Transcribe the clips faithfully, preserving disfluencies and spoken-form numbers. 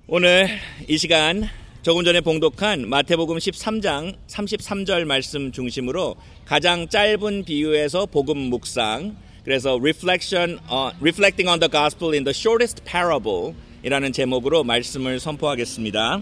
오늘 이 시간 조금 전에 봉독한 마태복음 십삼 장 삼십삼 절 말씀 중심으로 가장 짧은 비유에서 복음 묵상, 그래서 reflection, uh, reflecting on the gospel in the shortest parable 이라는 제목으로 말씀을 선포하겠습니다.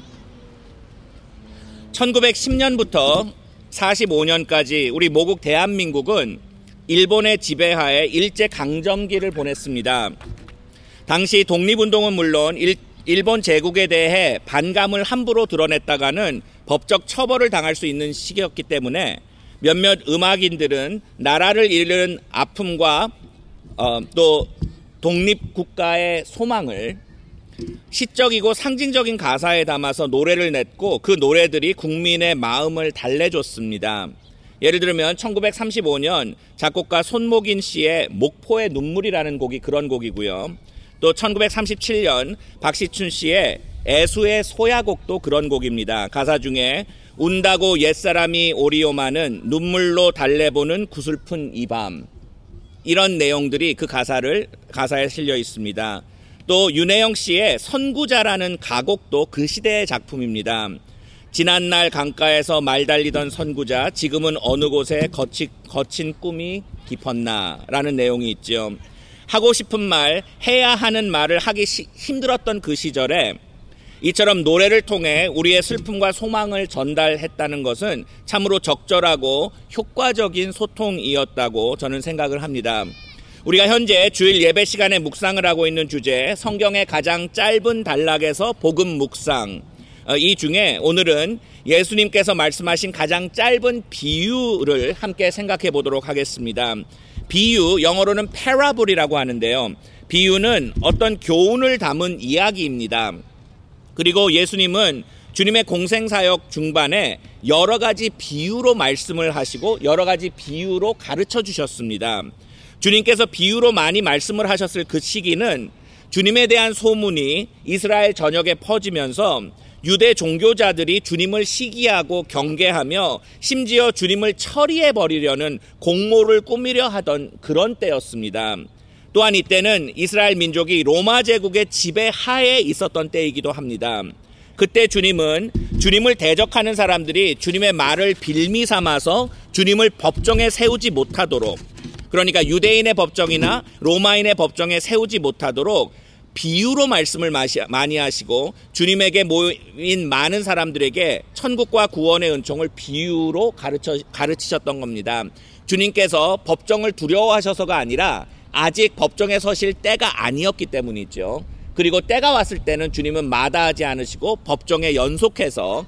천구백십 년부터 사십오 년까지 우리 모국 대한민국은 일본의 지배하에 일제강점기를 보냈습니다. 당시 독립운동은 물론 일, 일본 제국에 대해 반감을 함부로 드러냈다가는 법적 처벌을 당할 수 있는 시기였기 때문에 몇몇 음악인들은 나라를 잃은 아픔과 어, 또 독립국가의 소망을 시적이고 상징적인 가사에 담아서 노래를 냈고 그 노래들이 국민의 마음을 달래줬습니다. 예를 들면 천구백삼십오 년 작곡가 손목인 씨의 목포의 눈물이라는 곡이 그런 곡이고요. 또 천구백삼십칠 년 박시춘 씨의 애수의 소야곡도 그런 곡입니다. 가사 중에 운다고 옛사람이 오리오마는 눈물로 달래보는 구슬픈 이 밤, 이런 내용들이 그 가사를 가사에 실려 있습니다. 또 윤혜영 씨의 선구자라는 가곡도 그 시대의 작품입니다. 지난날 강가에서 말 달리던 선구자, 지금은 어느 곳에 거치, 거친 꿈이 깊었나 라는 내용이 있죠. 하고 싶은 말, 해야 하는 말을 하기 시, 힘들었던 그 시절에 이처럼 노래를 통해 우리의 슬픔과 소망을 전달했다는 것은 참으로 적절하고 효과적인 소통이었다고 저는 생각을 합니다. 우리가 현재 주일 예배 시간에 묵상을 하고 있는 주제, 성경의 가장 짧은 단락에서 복음 묵상, 이 중에 오늘은 예수님께서 말씀하신 가장 짧은 비유를 함께 생각해 보도록 하겠습니다. 비유, 영어로는 parable이라고 하는데요. 비유는 어떤 교훈을 담은 이야기입니다. 그리고 예수님은 주님의 공생사역 중반에 여러 가지 비유로 말씀을 하시고 여러 가지 비유로 가르쳐 주셨습니다. 주님께서 비유로 많이 말씀을 하셨을 그 시기는 주님에 대한 소문이 이스라엘 전역에 퍼지면서 유대 종교자들이 주님을 시기하고 경계하며 심지어 주님을 처리해버리려는 공모를 꾸미려 하던 그런 때였습니다. 또한 이때는 이스라엘 민족이 로마 제국의 지배하에 있었던 때이기도 합니다. 그때 주님은 주님을 대적하는 사람들이 주님의 말을 빌미 삼아서 주님을 법정에 세우지 못하도록, 그러니까 유대인의 법정이나 로마인의 법정에 세우지 못하도록 비유로 말씀을 많이 하시고 주님에게 모인 많은 사람들에게 천국과 구원의 은총을 비유로 가르쳐, 가르치셨던 겁니다. 주님께서 법정을 두려워하셔서가 아니라 아직 법정에 서실 때가 아니었기 때문이죠. 그리고 때가 왔을 때는 주님은 마다하지 않으시고 법정에 연속해서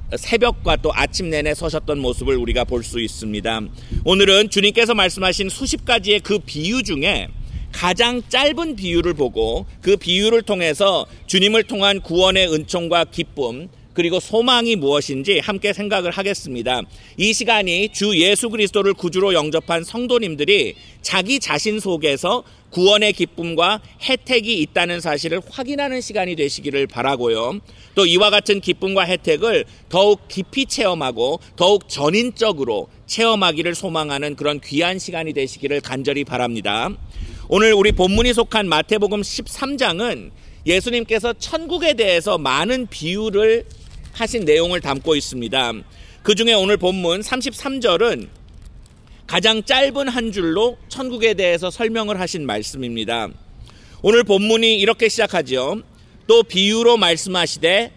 새벽과 또 아침 내내 서셨던 모습을 우리가 볼 수 있습니다. 오늘은 주님께서 말씀하신 수십 가지의 그 비유 중에 가장 짧은 비유를 보고 그 비유를 통해서 주님을 통한 구원의 은총과 기쁨, 그리고 소망이 무엇인지 함께 생각을 하겠습니다. 이 시간이 주 예수 그리스도를 구주로 영접한 성도님들이 자기 자신 속에서 구원의 기쁨과 혜택이 있다는 사실을 확인하는 시간이 되시기를 바라고요. 또 이와 같은 기쁨과 혜택을 더욱 깊이 체험하고 더욱 전인적으로 체험하기를 소망하는 그런 귀한 시간이 되시기를 간절히 바랍니다. 오늘 우리 본문이 속한 마태복음 십삼 장은 예수님께서 천국에 대해서 많은 비유를 하신 내용을 담고 있습니다. 그 중에 오늘 본문 삼십삼 절은 가장 짧은 한 줄로 천국에 대해서 설명을 하신 말씀입니다. 오늘 본문이 이렇게 시작하죠. 또 비유로 말씀하시되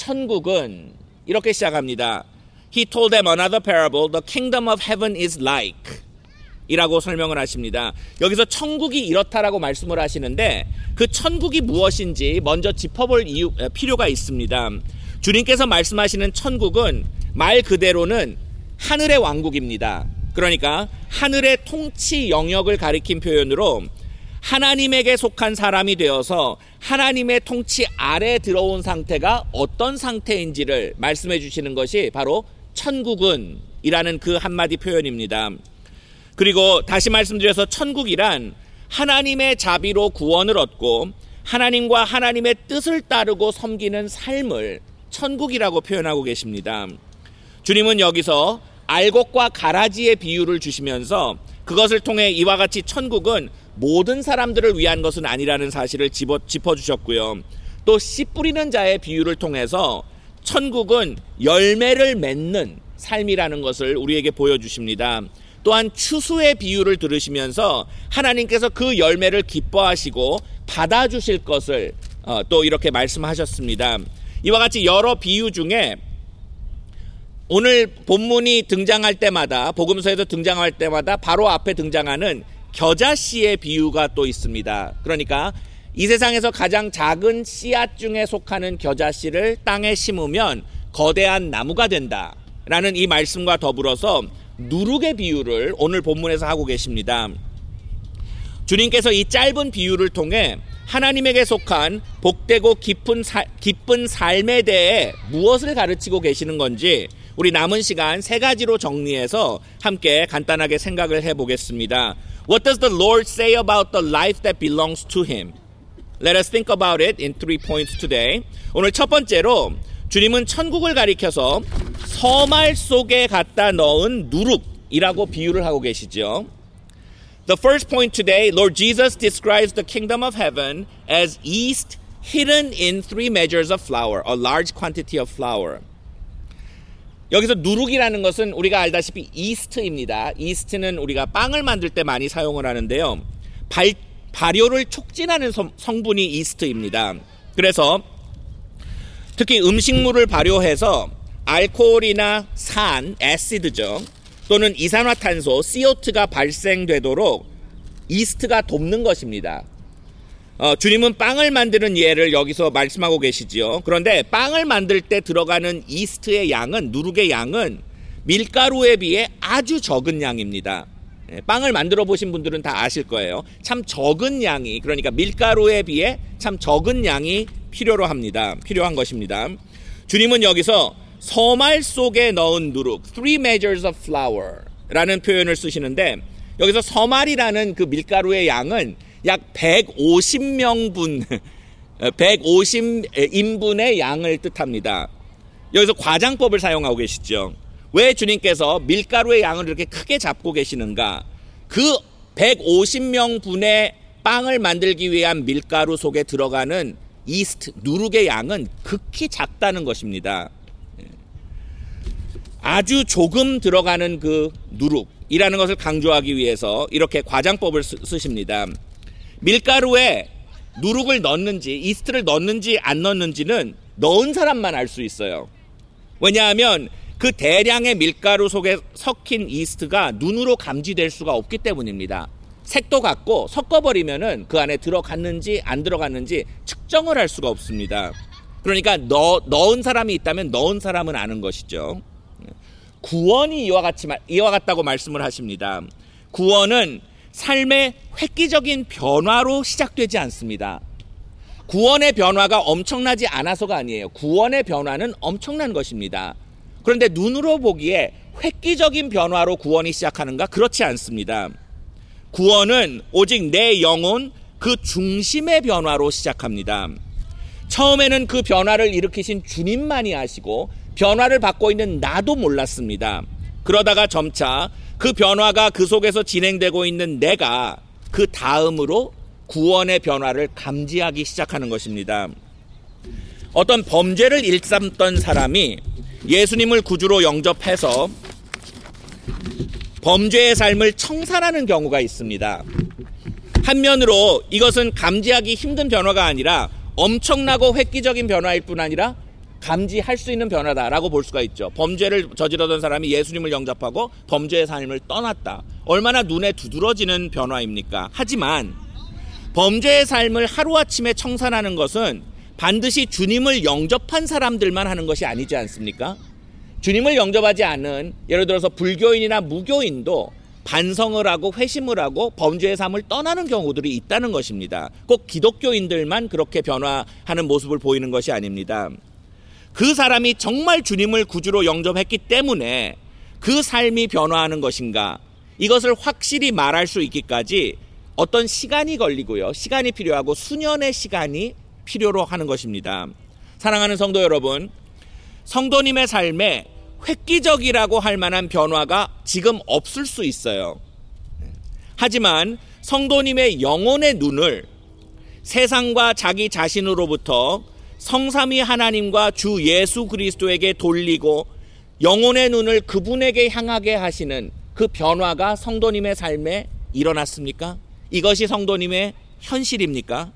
천국은, 이렇게 시작합니다. He told them another parable, the kingdom of heaven is like, 이라고 설명을 하십니다. 여기서 천국이 이렇다라고 말씀을 하시는데 그 천국이 무엇인지 먼저 짚어볼 이유, 필요가 있습니다. 주님께서 말씀하시는 천국은 말 그대로는 하늘의 왕국입니다. 그러니까 하늘의 통치 영역을 가리킨 표현으로 하나님에게 속한 사람이 되어서 하나님의 통치 아래 들어온 상태가 어떤 상태인지를 말씀해 주시는 것이 바로 천국은 이라는 그 한마디 표현입니다. 그리고 다시 말씀드려서 천국이란 하나님의 자비로 구원을 얻고 하나님과 하나님의 뜻을 따르고 섬기는 삶을 천국이라고 표현하고 계십니다. 주님은 여기서 알곡과 가라지의 비유를 주시면서 그것을 통해 이와 같이 천국은 모든 사람들을 위한 것은 아니라는 사실을 짚어주셨고요. 또 또 씨 뿌리는 자의 비유를 통해서 천국은 열매를 맺는 삶이라는 것을 우리에게 보여주십니다. 또한 추수의 비유를 들으시면서 하나님께서 그 열매를 기뻐하시고 받아주실 것을 또 이렇게 말씀하셨습니다. 이와 같이 여러 비유 중에 오늘 본문이 등장할 때마다, 복음서에서 등장할 때마다 바로 앞에 등장하는 겨자씨의 비유가 또 있습니다. 그러니까 이 세상에서 가장 작은 씨앗 중에 속하는 겨자씨를 땅에 심으면 거대한 나무가 된다라는 이 말씀과 더불어서 누룩의 비유를 오늘 본문에서 하고 계십니다. 주님께서 이 짧은 비유를 통해 하나님에게 속한 복되고 깊은, 사, 기쁜 삶에 대해 무엇을 가르치고 계시는 건지 우리 남은 시간 세 가지로 정리해서 함께 간단하게 생각을 해보겠습니다. What does the Lord say about the life that belongs to Him? Let us think about it in three points today. 오늘 첫 번째로 주님은 천국을 가리켜서 서말 속에 갖다 넣은 누룩이라고 비유를 하고 계시죠. The first point today, Lord Jesus describes the kingdom of heaven as yeast hidden in three measures of flour, a large quantity of flour. 여기서 누룩이라는 것은 우리가 알다시피 이스트입니다. 이스트는 우리가 빵을 만들 때 많이 사용을 하는데요. 발, 발효를 촉진하는 성, 성분이 이스트입니다. 그래서 특히 음식물을 발효해서 알코올이나 산, 애시드죠. 또는 이산화탄소, 씨오투가 발생되도록 이스트가 돕는 것입니다. 어, 주님은 빵을 만드는 예를 여기서 말씀하고 계시지요. 그런데 빵을 만들 때 들어가는 이스트의 양은, 누룩의 양은 밀가루에 비해 아주 적은 양입니다. 예, 빵을 만들어 보신 분들은 다 아실 거예요. 참 적은 양이, 그러니까 밀가루에 비해 참 적은 양이 필요로 합니다. 필요한 것입니다. 주님은 여기서 서말 속에 넣은 누룩, three measures of flour 라는 표현을 쓰시는데, 여기서 서말이라는 그 밀가루의 양은 약 백오십 명분, 백오십 인분의 양을 뜻합니다. 여기서 과장법을 사용하고 계시죠. 왜 주님께서 밀가루의 양을 이렇게 크게 잡고 계시는가? 그 백오십 명분의 빵을 만들기 위한 밀가루 속에 들어가는 이스트, 누룩의 양은 극히 작다는 것입니다. 아주 조금 들어가는 그 누룩이라는 것을 강조하기 위해서 이렇게 과장법을 쓰, 쓰십니다. 밀가루에 누룩을 넣는지, 이스트를 넣는지 안 넣는지는 넣은 사람만 알 수 있어요. 왜냐하면 그 대량의 밀가루 속에 섞인 이스트가 눈으로 감지될 수가 없기 때문입니다. 색도 같고 섞어버리면은 그 안에 들어갔는지 안 들어갔는지 측정을 할 수가 없습니다. 그러니까 넣, 넣은 사람이 있다면 넣은 사람은 아는 것이죠. 구원이 이와 같이, 이와 같다고 말씀을 하십니다. 구원은 삶의 획기적인 변화로 시작되지 않습니다. 구원의 변화가 엄청나지 않아서가 아니에요. 구원의 변화는 엄청난 것입니다. 그런데 눈으로 보기에 획기적인 변화로 구원이 시작하는가? 그렇지 않습니다. 구원은 오직 내 영혼 그 중심의 변화로 시작합니다. 처음에는 그 변화를 일으키신 주님만이 아시고 변화를 받고 있는 나도 몰랐습니다. 그러다가 점차 그 변화가 그 속에서 진행되고 있는 내가 그 다음으로 구원의 변화를 감지하기 시작하는 것입니다. 어떤 범죄를 일삼던 사람이 예수님을 구주로 영접해서 범죄의 삶을 청산하는 경우가 있습니다. 한면으로 이것은 감지하기 힘든 변화가 아니라 엄청나고 획기적인 변화일 뿐 아니라 감지할 수 있는 변화다라고 볼 수가 있죠. 범죄를 저지르던 사람이 예수님을 영접하고 범죄의 삶을 떠났다. 얼마나 눈에 두드러지는 변화입니까? 하지만 범죄의 삶을 하루아침에 청산하는 것은 반드시 주님을 영접한 사람들만 하는 것이 아니지 않습니까? 주님을 영접하지 않은 예를 들어서 불교인이나 무교인도 반성을 하고 회심을 하고 범죄의 삶을 떠나는 경우들이 있다는 것입니다. 꼭 기독교인들만 그렇게 변화하는 모습을 보이는 것이 아닙니다. 그 사람이 정말 주님을 구주로 영접했기 때문에 그 삶이 변화하는 것인가, 이것을 확실히 말할 수 있기까지 어떤 시간이 걸리고요. 시간이 필요하고 수년의 시간이 필요로 하는 것입니다. 사랑하는 성도 여러분, 성도님의 삶에 획기적이라고 할 만한 변화가 지금 없을 수 있어요. 하지만 성도님의 영혼의 눈을 세상과 자기 자신으로부터 성삼위 하나님과 주 예수 그리스도에게 돌리고 영혼의 눈을 그분에게 향하게 하시는 그 변화가 성도님의 삶에 일어났습니까? 이것이 성도님의 현실입니까?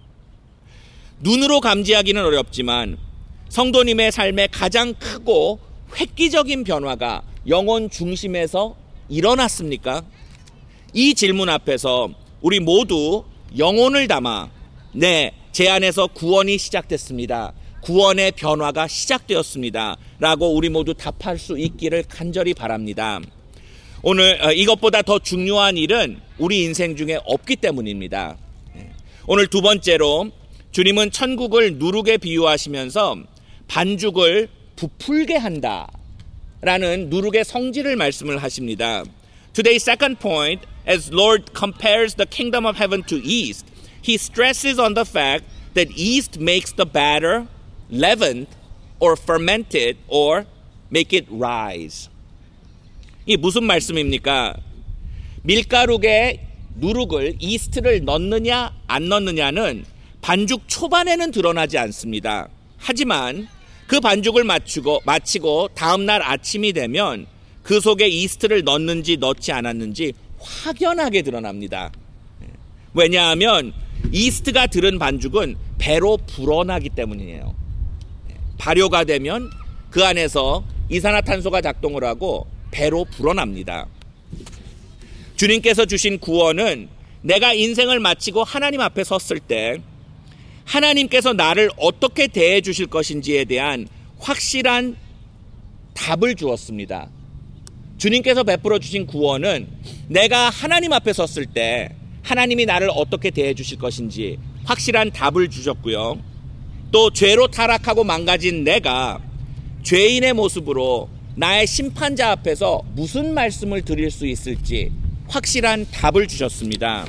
눈으로 감지하기는 어렵지만 성도님의 삶에 가장 크고 획기적인 변화가 영혼 중심에서 일어났습니까? 이 질문 앞에서 우리 모두 영혼을 담아 네, 제 안에서 구원이 시작됐습니다. 구원의 변화가 시작되었습니다. 라고 우리 모두 답할 수 있기를 간절히 바랍니다. 오늘 이것보다 더 중요한 일은 우리 인생 중에 없기 때문입니다. 오늘 두 번째로 주님은 천국을 누룩에 비유하시면서 반죽을 부풀게 한다 라는 누룩의 성질을 말씀을 하십니다. Today's second point, as Lord compares the kingdom of heaven to yeast, He stresses on the fact that yeast makes the batter leavened or fermented or make it rise. 이 무슨 말씀입니까? 밀가루에 누룩을, 이스트를 넣느냐 안 넣느냐는 반죽 초반에는 드러나지 않습니다. 하지만 그 반죽을 마치고, 마치고 다음날 아침이 되면 그 속에 이스트를 넣는지 넣지 않았는지 확연하게 드러납니다. 왜냐하면 이스트가 들은 반죽은 배로 불어나기 때문이에요. 발효가 되면 그 안에서 이산화탄소가 작동을 하고 배로 불어납니다. 주님께서 주신 구원은 내가 인생을 마치고 하나님 앞에 섰을 때 하나님께서 나를 어떻게 대해 주실 것인지에 대한 확실한 답을 주었습니다. 주님께서 베풀어 주신 구원은 내가 하나님 앞에 섰을 때 하나님이 나를 어떻게 대해 주실 것인지 확실한 답을 주셨고요. 또 죄로 타락하고 망가진 내가 죄인의 모습으로 나의 심판자 앞에서 무슨 말씀을 드릴 수 있을지 확실한 답을 주셨습니다.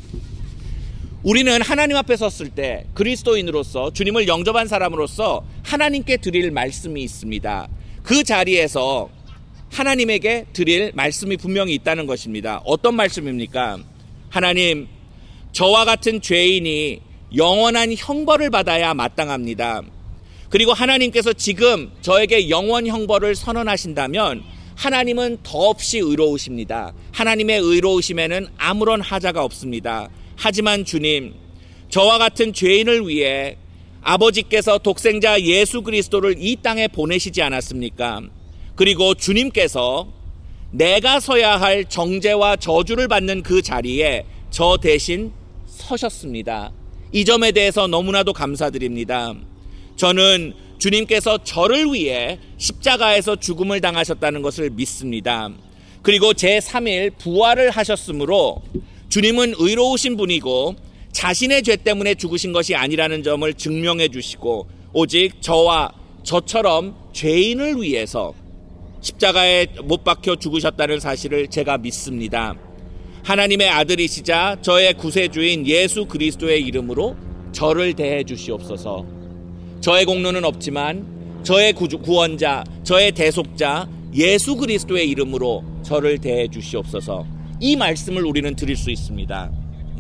우리는 하나님 앞에 섰을 때 그리스도인으로서 주님을 영접한 사람으로서 하나님께 드릴 말씀이 있습니다. 그 자리에서 하나님에게 드릴 말씀이 분명히 있다는 것입니다. 어떤 말씀입니까? 하나님, 저와 같은 죄인이 영원한 형벌을 받아야 마땅합니다. 그리고 하나님께서 지금 저에게 영원 형벌을 선언하신다면 하나님은 더없이 의로우십니다. 하나님의 의로우심에는 아무런 하자가 없습니다. 하지만 주님, 저와 같은 죄인을 위해 아버지께서 독생자 예수 그리스도를 이 땅에 보내시지 않았습니까? 그리고 주님께서 내가 서야 할 정죄와 저주를 받는 그 자리에 저 대신 서셨습니다. 이 점에 대해서 너무나도 감사드립니다. 저는 주님께서 저를 위해 십자가에서 죽음을 당하셨다는 것을 믿습니다. 그리고 제삼 일 부활을 하셨으므로 주님은 의로우신 분이고 자신의 죄 때문에 죽으신 것이 아니라는 점을 증명해 주시고 오직 저와 저처럼 죄인을 위해서 십자가에 못 박혀 죽으셨다는 사실을 제가 믿습니다. 하나님의 아들이시자 저의 구세주인 예수 그리스도의 이름으로 저를 대해 주시옵소서. 저의 공로는 없지만 저의 구원자, 저의 대속자 예수 그리스도의 이름으로 저를 대해 주시옵소서. 이 말씀을 우리는 드릴 수 있습니다.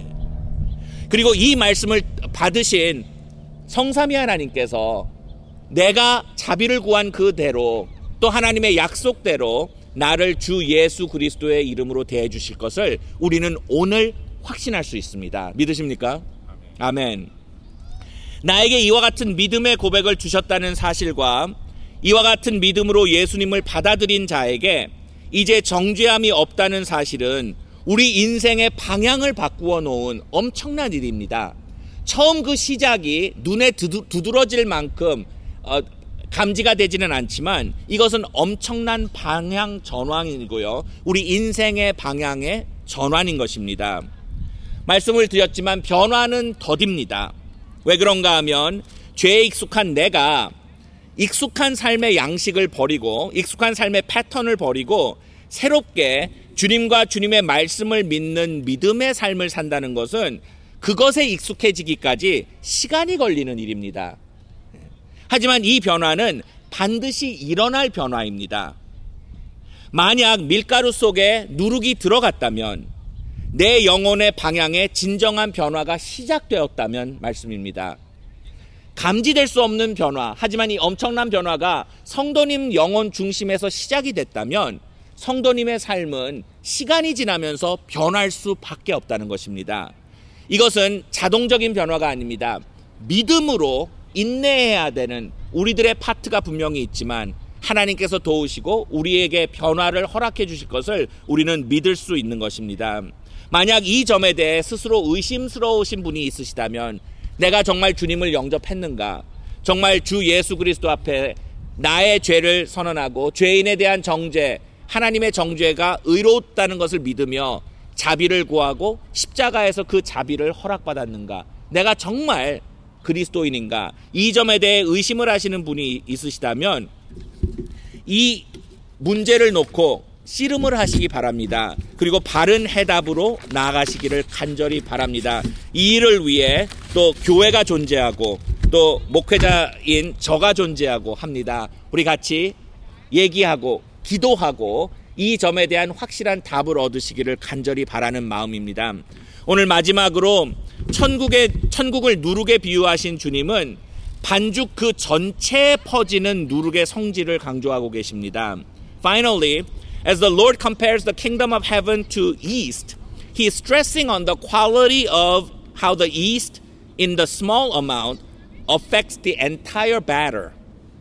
그리고 이 말씀을 받으신 성삼위 하나님께서 내가 자비를 구한 그대로 또 하나님의 약속대로 나를 주 예수 그리스도의 이름으로 대해 주실 것을 우리는 오늘 확신할 수 있습니다. 믿으십니까? 아멘. 아멘. 나에게 이와 같은 믿음의 고백을 주셨다는 사실과 이와 같은 믿음으로 예수님을 받아들인 자에게 이제 정죄함이 없다는 사실은 우리 인생의 방향을 바꾸어 놓은 엄청난 일입니다. 처음 그 시작이 눈에 두드러질 만큼 어, 감지가 되지는 않지만 이것은 엄청난 방향 전환이고요. 우리 인생의 방향의 전환인 것입니다. 말씀을 드렸지만 변화는 더딥니다. 왜 그런가 하면 죄에 익숙한 내가 익숙한 삶의 양식을 버리고 익숙한 삶의 패턴을 버리고 새롭게 주님과 주님의 말씀을 믿는 믿음의 삶을 산다는 것은 그것에 익숙해지기까지 시간이 걸리는 일입니다. 하지만 이 변화는 반드시 일어날 변화입니다. 만약 밀가루 속에 누룩이 들어갔다면 내 영혼의 방향에 진정한 변화가 시작되었다면 말씀입니다. 감지될 수 없는 변화, 하지만 이 엄청난 변화가 성도님 영혼 중심에서 시작이 됐다면 성도님의 삶은 시간이 지나면서 변할 수밖에 없다는 것입니다. 이것은 자동적인 변화가 아닙니다. 믿음으로 인내해야 되는 우리들의 파트가 분명히 있지만 하나님께서 도우시고 우리에게 변화를 허락해 주실 것을 우리는 믿을 수 있는 것입니다. 만약 이 점에 대해 스스로 의심스러우신 분이 있으시다면 내가 정말 주님을 영접했는가? 정말 주 예수 그리스도 앞에 나의 죄를 선언하고 죄인에 대한 정죄, 하나님의 정죄가 의롭다는 것을 믿으며 자비를 구하고 십자가에서 그 자비를 허락받았는가? 내가 정말 그리스도인인가? 이 점에 대해 의심을 하시는 분이 있으시다면 이 문제를 놓고 씨름을 하시기 바랍니다. 그리고 바른 해답으로 나아가시기를 간절히 바랍니다. 이 일을 위해 또 교회가 존재하고 또 목회자인 저가 존재하고 합니다. 우리 같이 얘기하고 기도하고 이 점에 대한 확실한 답을 얻으시기를 간절히 바라는 마음입니다. 오늘 마지막으로 천국의, 천국을 누룩에 비유하신 주님은 반죽 그 전체에 퍼지는 누룩의 성질을 강조하고 계십니다. Finally, as the Lord compares the kingdom of heaven to yeast, he is stressing on the quality of how the yeast in the small amount affects the entire batter.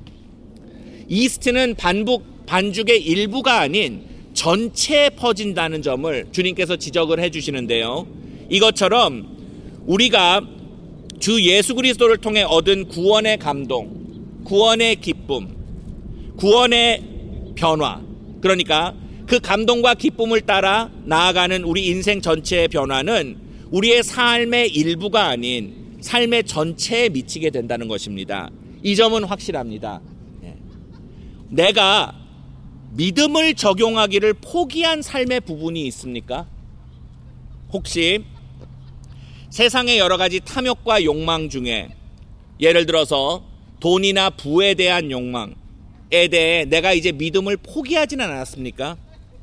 이스트는 반복, 반죽의 일부가 아닌 전체에 퍼진다는 점을 주님께서 지적을 해주시는데요. 이것처럼 우리가 주 예수 그리스도를 통해 얻은 구원의 감동, 구원의 기쁨, 구원의 변화, 그러니까 그 감동과 기쁨을 따라 나아가는 우리 인생 전체의 변화는 우리의 삶의 일부가 아닌 삶의 전체에 미치게 된다는 것입니다. 이 점은 확실합니다. 내가 믿음을 적용하기를 포기한 삶의 부분이 있습니까? 혹시 세상의 여러 가지 탐욕과 욕망 중에 예를 들어서 돈이나 부에 대한 욕망에 대해 내가 이제 믿음을 포기하지는 않았습니까?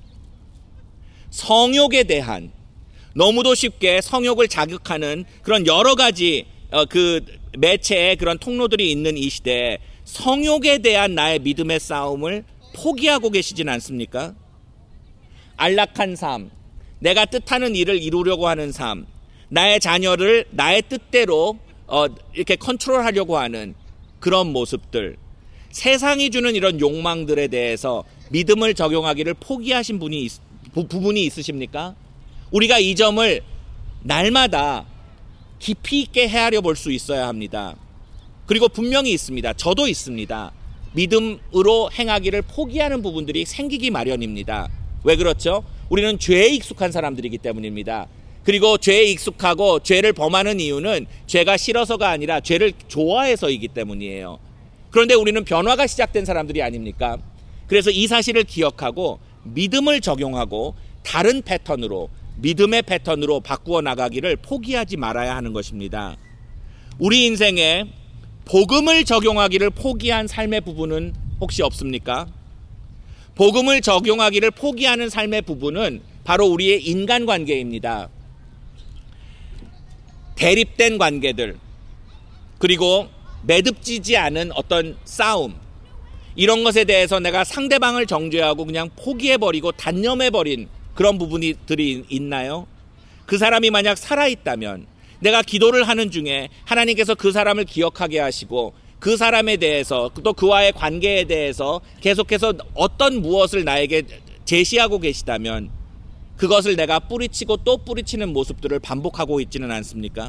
성욕에 대한, 너무도 쉽게 성욕을 자극하는 그런 여러 가지 어, 그 매체의 그런 통로들이 있는 이 시대에 성욕에 대한 나의 믿음의 싸움을 포기하고 계시진 않습니까? 안락한 삶, 내가 뜻하는 일을 이루려고 하는 삶, 나의 자녀를 나의 뜻대로 어, 이렇게 컨트롤하려고 하는 그런 모습들, 세상이 주는 이런 욕망들에 대해서 믿음을 적용하기를 포기하신 분이 부, 부분이 있으십니까? 우리가 이 점을 날마다 깊이 있게 헤아려 볼 수 있어야 합니다. 그리고 분명히 있습니다. 저도 있습니다. 믿음으로 행하기를 포기하는 부분들이 생기기 마련입니다. 왜 그렇죠? 우리는 죄에 익숙한 사람들이기 때문입니다. 그리고 죄에 익숙하고 죄를 범하는 이유는 죄가 싫어서가 아니라 죄를 좋아해서이기 때문이에요. 그런데 우리는 변화가 시작된 사람들이 아닙니까? 그래서 이 사실을 기억하고 믿음을 적용하고 다른 패턴으로, 믿음의 패턴으로 바꾸어 나가기를 포기하지 말아야 하는 것입니다. 우리 인생에 복음을 적용하기를 포기한 삶의 부분은 혹시 없습니까? 복음을 적용하기를 포기하는 삶의 부분은 바로 우리의 인간관계입니다. 대립된 관계들, 그리고 매듭지지 않은 어떤 싸움, 이런 것에 대해서 내가 상대방을 정죄하고 그냥 포기해버리고 단념해버린 그런 부분들이 있나요? 그 사람이 만약 살아있다면 내가 기도를 하는 중에 하나님께서 그 사람을 기억하게 하시고 그 사람에 대해서 또 그와의 관계에 대해서 계속해서 어떤 무엇을 나에게 제시하고 계시다면 그것을 내가 뿌리치고 또 뿌리치는 모습들을 반복하고 있지는 않습니까?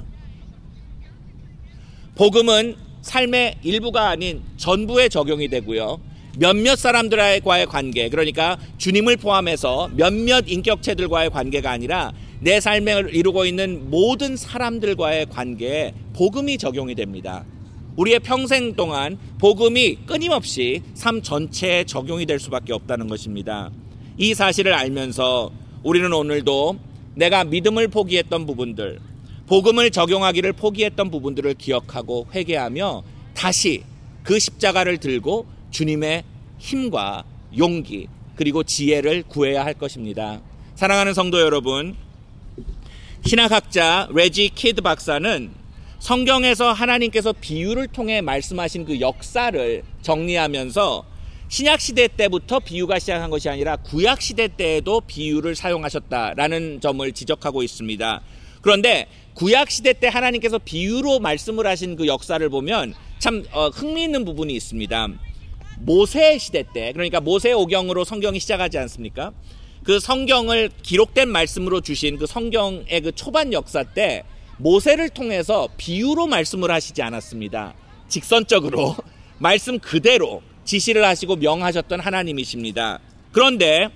복음은 삶의 일부가 아닌 전부에 적용이 되고요. 몇몇 사람들과의 관계, 그러니까 주님을 포함해서 몇몇 인격체들과의 관계가 아니라 내 삶을 이루고 있는 모든 사람들과의 관계에 복음이 적용이 됩니다. 우리의 평생 동안 복음이 끊임없이 삶 전체에 적용이 될 수밖에 없다는 것입니다. 이 사실을 알면서 우리는 오늘도 내가 믿음을 포기했던 부분들, 복음을 적용하기를 포기했던 부분들을 기억하고 회개하며 다시 그 십자가를 들고 주님의 힘과 용기 그리고 지혜를 구해야 할 것입니다. 사랑하는 성도 여러분, 신학학자 레지 키드 박사는 성경에서 하나님께서 비유를 통해 말씀하신 그 역사를 정리하면서 신약시대 때부터 비유가 시작한 것이 아니라 구약시대 때에도 비유를 사용하셨다라는 점을 지적하고 있습니다. 그런데 구약시대 때 하나님께서 비유로 말씀을 하신 그 역사를 보면 참 어, 흥미있는 부분이 있습니다. 모세 시대 때, 그러니까 모세오경으로 성경이 시작하지 않습니까? 그 성경을 기록된 말씀으로 주신 그 성경의 그 초반 역사 때 모세를 통해서 비유로 말씀을 하시지 않았습니다. 직선적으로 말씀 그대로 지시를 하시고 명하셨던 하나님이십니다. 그런데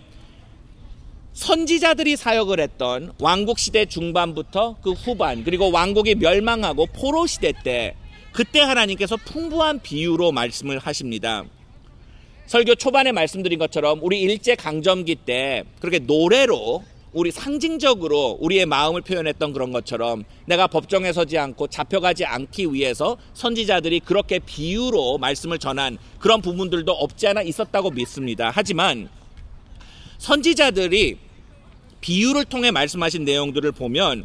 선지자들이 사역을 했던 왕국시대 중반부터 그 후반, 그리고 왕국이 멸망하고 포로시대 때, 그때 하나님께서 풍부한 비유로 말씀을 하십니다. 설교 초반에 말씀드린 것처럼 우리 일제강점기 때 그렇게 노래로 우리 상징적으로 우리의 마음을 표현했던 그런 것처럼 내가 법정에 서지 않고 잡혀가지 않기 위해서 선지자들이 그렇게 비유로 말씀을 전한 그런 부분들도 없지 않아 있었다고 믿습니다. 하지만 선지자들이 비유를 통해 말씀하신 내용들을 보면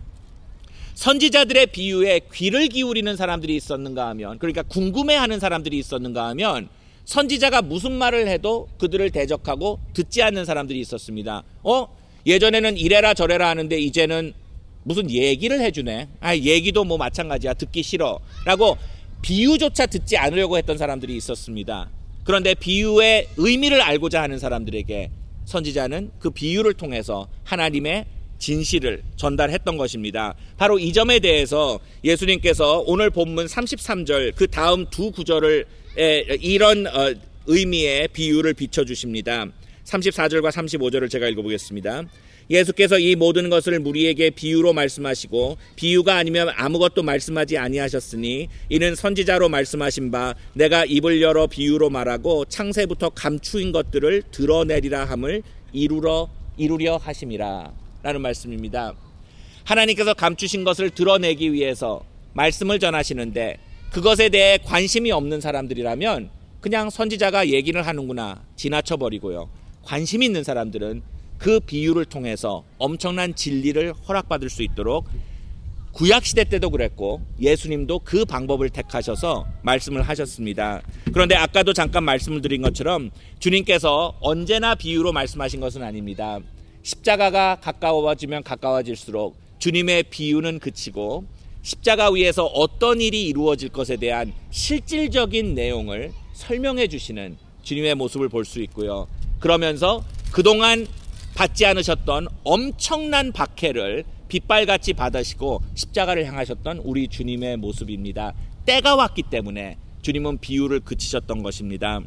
선지자들의 비유에 귀를 기울이는 사람들이 있었는가 하면, 그러니까 궁금해하는 사람들이 있었는가 하면 선지자가 무슨 말을 해도 그들을 대적하고 듣지 않는 사람들이 있었습니다. 어? 예전에는 이래라 저래라 하는데 이제는 무슨 얘기를 해주네. 아, 얘기도 뭐 마찬가지야. 듣기 싫어. 라고 비유조차 듣지 않으려고 했던 사람들이 있었습니다. 그런데 비유의 의미를 알고자 하는 사람들에게 선지자는 그 비유를 통해서 하나님의 진실을 전달했던 것입니다. 바로 이 점에 대해서 예수님께서 오늘 본문 삼십삼 절 그 다음 두 구절을 이런 의미의 비유를 비춰주십니다. 삼십사 절과 삼십오 절을 제가 읽어보겠습니다. 예수께서 이 모든 것을 무리에게 비유로 말씀하시고 비유가 아니면 아무것도 말씀하지 아니하셨으니 이는 선지자로 말씀하신 바 내가 입을 열어 비유로 말하고 창세부터 감추인 것들을 드러내리라 함을 이루러 이루려 하심이라 라는 말씀입니다. 하나님께서 감추신 것을 드러내기 위해서 말씀을 전하시는데 그것에 대해 관심이 없는 사람들이라면 그냥 선지자가 얘기를 하는구나 지나쳐버리고요. 관심 있는 사람들은 그 비유를 통해서 엄청난 진리를 허락받을 수 있도록 구약시대 때도 그랬고 예수님도 그 방법을 택하셔서 말씀을 하셨습니다. 그런데 아까도 잠깐 말씀을 드린 것처럼 주님께서 언제나 비유로 말씀하신 것은 아닙니다. 십자가가 가까워지면 가까워질수록 주님의 비유는 그치고 십자가 위에서 어떤 일이 이루어질 것에 대한 실질적인 내용을 설명해 주시는 주님의 모습을 볼 수 있고요. 그러면서 그동안 받지 않으셨던 엄청난 박해를 빗발같이 받으시고 십자가를 향하셨던 우리 주님의 모습입니다. 때가 왔기 때문에 주님은 비유를 그치셨던 것입니다.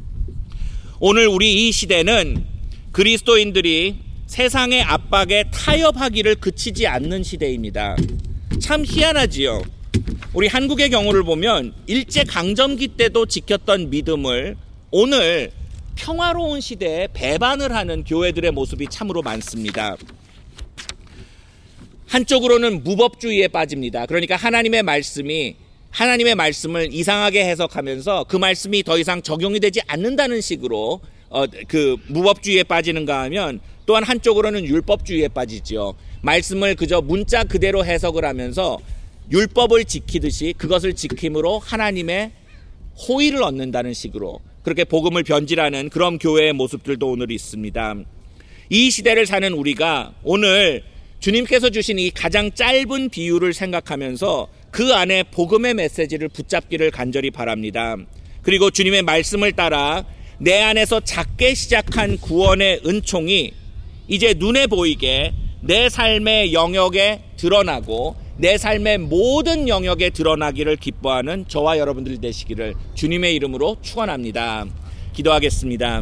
오늘 우리 이 시대는 그리스도인들이 세상의 압박에 타협하기를 그치지 않는 시대입니다. 참 희한하지요. 우리 한국의 경우를 보면 일제강점기 때도 지켰던 믿음을 오늘 평화로운 시대에 배반을 하는 교회들의 모습이 참으로 많습니다. 한쪽으로는 무법주의에 빠집니다. 그러니까 하나님의 말씀이 하나님의 말씀을 이상하게 해석하면서 그 말씀이 더 이상 적용이 되지 않는다는 식으로 어, 그 무법주의에 빠지는가 하면 또한 한쪽으로는 율법주의에 빠지죠. 말씀을 그저 문자 그대로 해석을 하면서 율법을 지키듯이 그것을 지킴으로 하나님의 호의를 얻는다는 식으로 그렇게 복음을 변질하는 그런 교회의 모습들도 오늘 있습니다. 이 시대를 사는 우리가 오늘 주님께서 주신 이 가장 짧은 비유를 생각하면서 그 안에 복음의 메시지를 붙잡기를 간절히 바랍니다. 그리고 주님의 말씀을 따라 내 안에서 작게 시작한 구원의 은총이 이제 눈에 보이게 내 삶의 영역에 드러나고 내 삶의 모든 영역에 드러나기를 기뻐하는 저와 여러분들 되시기를 주님의 이름으로 축원합니다. 기도하겠습니다.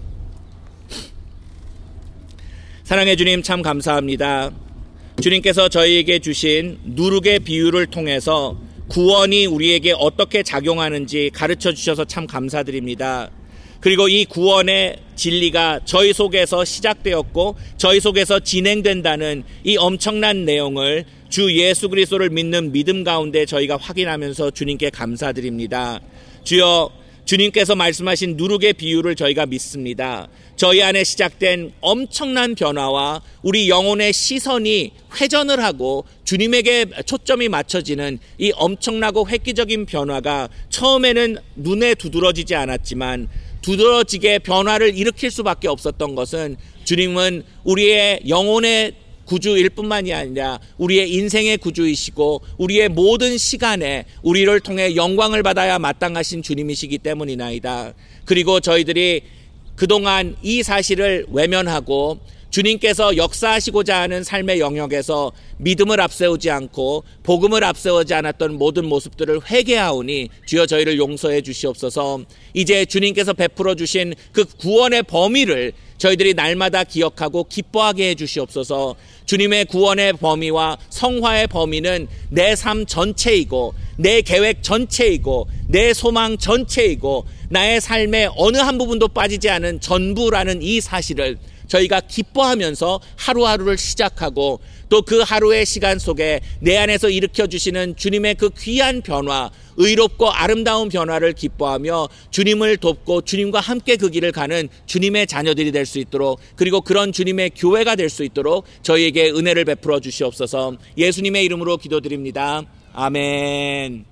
사랑해 주님 참 감사합니다. 주님께서 저희에게 주신 누룩의 비유를 통해서 구원이 우리에게 어떻게 작용하는지 가르쳐 주셔서 참 감사드립니다. 그리고 이 구원의 진리가 저희 속에서 시작되었고 저희 속에서 진행된다는 이 엄청난 내용을 주 예수 그리스도를 믿는 믿음 가운데 저희가 확인하면서 주님께 감사드립니다. 주여, 주님께서 말씀하신 누룩의 비유를 저희가 믿습니다. 저희 안에 시작된 엄청난 변화와 우리 영혼의 시선이 회전을 하고 주님에게 초점이 맞춰지는 이 엄청나고 획기적인 변화가 처음에는 눈에 두드러지지 않았지만 두드러지게 변화를 일으킬 수밖에 없었던 것은 주님은 우리의 영혼의 구주일 뿐만이 아니라 우리의 인생의 구주이시고 우리의 모든 시간에 우리를 통해 영광을 받아야 마땅하신 주님이시기 때문이나이다. 그리고 저희들이 그동안 이 사실을 외면하고 주님께서 역사하시고자 하는 삶의 영역에서 믿음을 앞세우지 않고 복음을 앞세우지 않았던 모든 모습들을 회개하오니 주여 저희를 용서해 주시옵소서. 이제 주님께서 베풀어 주신 그 구원의 범위를 저희들이 날마다 기억하고 기뻐하게 해 주시옵소서. 주님의 구원의 범위와 성화의 범위는 내 삶 전체이고 내 계획 전체이고 내 소망 전체이고 나의 삶의 어느 한 부분도 빠지지 않은 전부라는 이 사실을 저희가 기뻐하면서 하루하루를 시작하고 또 그 하루의 시간 속에 내 안에서 일으켜주시는 주님의 그 귀한 변화, 의롭고 아름다운 변화를 기뻐하며 주님을 돕고 주님과 함께 그 길을 가는 주님의 자녀들이 될 수 있도록, 그리고 그런 주님의 교회가 될 수 있도록 저희에게 은혜를 베풀어 주시옵소서. 예수님의 이름으로 기도드립니다. 아멘.